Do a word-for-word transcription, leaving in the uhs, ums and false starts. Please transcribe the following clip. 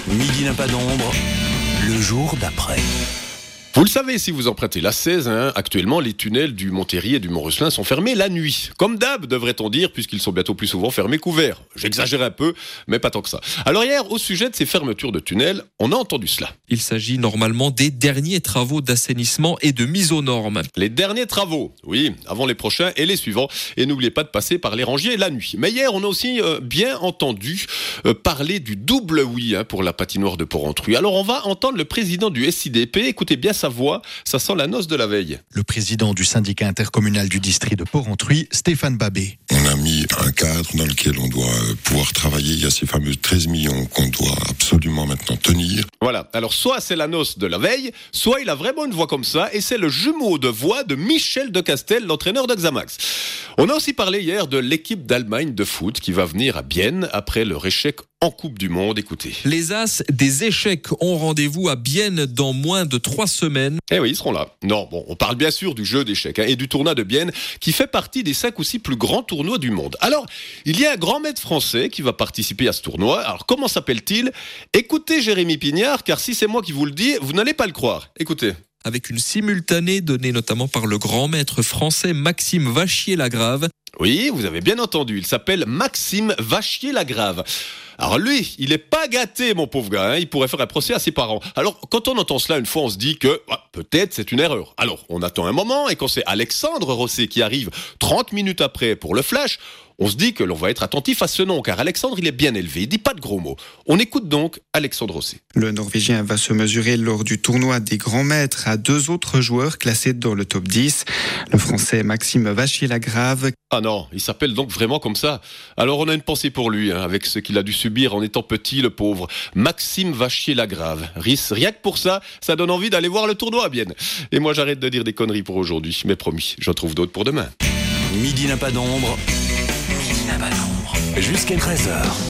Midi n'a pas d'ombre, le jour d'après. Vous le savez si vous empruntez l'A seize, hein, actuellement les tunnels du Montéry et du Mont-Rosselin sont fermés la nuit. Comme d'hab, devrait-on dire, puisqu'ils sont bientôt plus souvent fermés qu'ouverts. J'exagère un peu, mais pas tant que ça. Alors hier, au sujet de ces fermetures de tunnels, on a entendu cela. Il s'agit normalement des derniers travaux d'assainissement et de mise aux normes. Les derniers travaux, oui, avant les prochains et les suivants. Et n'oubliez pas de passer par les rangiers la nuit. Mais hier, on a aussi euh, bien entendu euh, parler du double oui hein, pour la patinoire de Porrentruy. Alors on va entendre le président du S I D P. Écoutez bien sa voix, ça sent la noce de la veille. Le président du syndicat intercommunal du district de Porrentruy, Stéphane Babé. On a mis un cadre dans lequel on doit pouvoir travailler. Il y a ces fameux treize millions qu'on doit absolument maintenant tenir. Voilà, alors soit c'est la noce de la veille, soit il a vraiment une voix comme ça, et c'est le jumeau de voix de Michel Decastel, l'entraîneur de Xamax. On a aussi parlé hier de l'équipe d'Allemagne de foot qui va venir à Bienne après leur échec en Coupe du Monde. Écoutez. Les As des échecs ont rendez-vous à Bienne dans moins de trois semaines. Eh oui, ils seront là. Non, bon, on parle bien sûr du jeu d'échecs hein, et du tournoi de Bienne qui fait partie des cinq ou six plus grands tournois du monde. Alors, il y a un grand maître français qui va participer à ce tournoi. Alors, comment s'appelle-t-il ? Écoutez Jérémy Pignard, car si c'est moi qui vous le dis, vous n'allez pas le croire. Écoutez. Avec une simultanée donnée notamment par le grand maître français Maxime Vachier-Lagrave. Oui, vous avez bien entendu, il s'appelle Maxime Vachier-Lagrave. Alors lui, il est pas gâté, mon pauvre gars, hein, il pourrait faire un procès à ses parents. Alors, quand on entend cela une fois, on se dit que bah, peut-être c'est une erreur. Alors, on attend un moment, et quand c'est Alexandre Rosset qui arrive trente minutes après pour le flash, on se dit que l'on va être attentif à ce nom, car Alexandre, il est bien élevé, il dit pas de gros mots. On écoute donc Alexandre Rosset. Le Norvégien va se mesurer lors du tournoi des grands maîtres à deux autres joueurs classés dans le top dix. Le Français Maxime Vachier-Lagrave. Ah non, il s'appelle donc vraiment comme ça. Alors on a une pensée pour lui, hein, avec ce qu'il a dû subir en étant petit, le pauvre. Maxime Vachier-Lagrave. Rien que pour ça, ça donne envie d'aller voir le tournoi à Bienne. Et moi j'arrête de dire des conneries pour aujourd'hui, mais promis, j'en trouve d'autres pour demain. Midi n'a pas d'ombre, midi n'a pas d'ombre, jusqu'à treize heures.